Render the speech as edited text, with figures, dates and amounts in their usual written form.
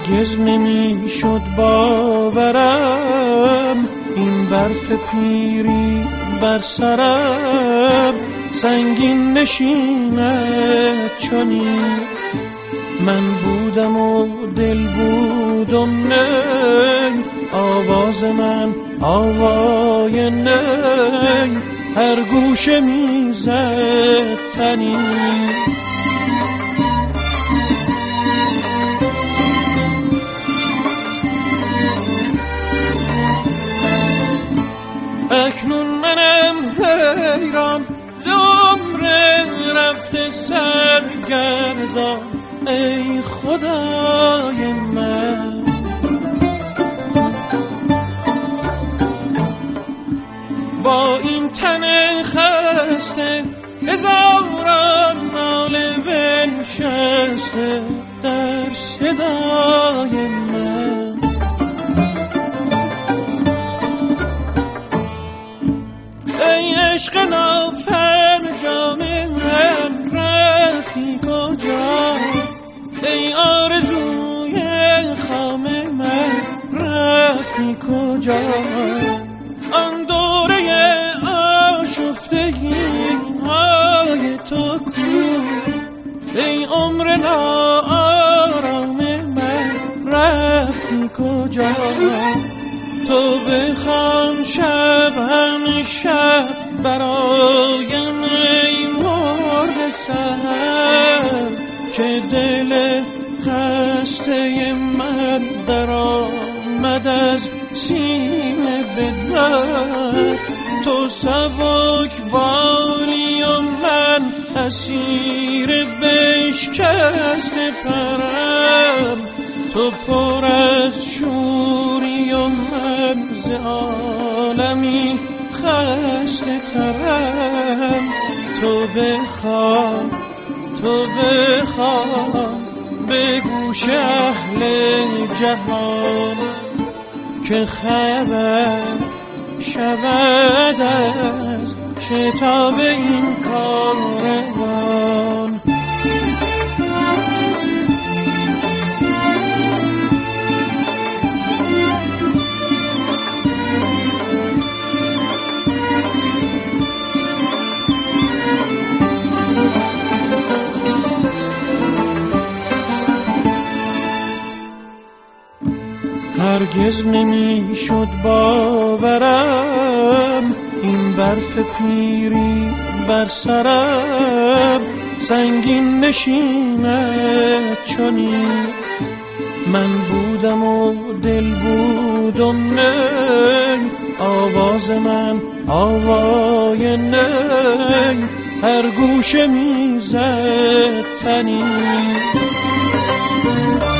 هرگز نمیشد باورم این برف پیری بر سرم سنگین نشیند چنین. من بودم و دل بود و نی، آواز من آوای نی، هر گوشه میزد تنین. اکنون منم حیران ز عمر رفته سرگردان، ای خدای من. با این تن خسته هزاران ناله بنشسته در صدای من. ای عشق نافرجام من رفتی کجا؟ ای آرزوی خام من رفتی کجا؟ آن دوره آشفتگی های تو کو؟ ای عمر ناآرام من رفتی کجا؟ تو بخوان شب همیشه برایم ای مرغ سحر، که دل خسته من در آمد از سینه به در. تو سبک بالی و من اسیر بشکست پرم، تو پر از شوری و من ز عالمی خسته ترم. تو بخوان به گوش اهل جهان که خبر شود از شتاب این کاروان. هرگز نمیشد باورم این برف پیری بر سرم سنگین نشیند چنین. من بودم و دل بود و نی، آواز من آوای نی، هر گوشه میزد تنین.